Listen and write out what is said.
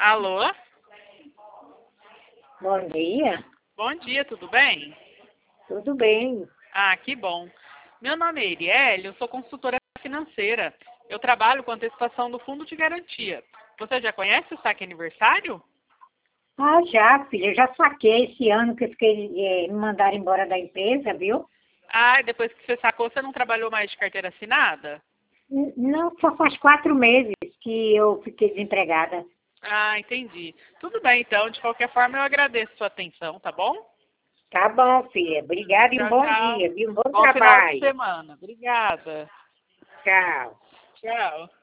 Alô? Bom dia, Bom dia, tudo bem? tudo bem? Ah, que bom. Meu nome é Erielle, eu sou consultora financeira. Eu trabalho com antecipação do fundo de garantia. Você já conhece o saque aniversário? Ah, já, filha, eu já saquei esse ano que eu fiquei, me mandaram embora da empresa, viu? Ah, e depois que você sacou, você não trabalhou mais de carteira assinada? Não, só faz 4 meses que eu fiquei desempregada. Ah, entendi. Tudo bem, então. De qualquer forma, eu agradeço a sua atenção, tá bom? Tá bom, filha, obrigada e um Tchau, bom tchau. dia, viu? Um bom Bom final de trabalho. semana. Obrigada. Tchau. Tchau.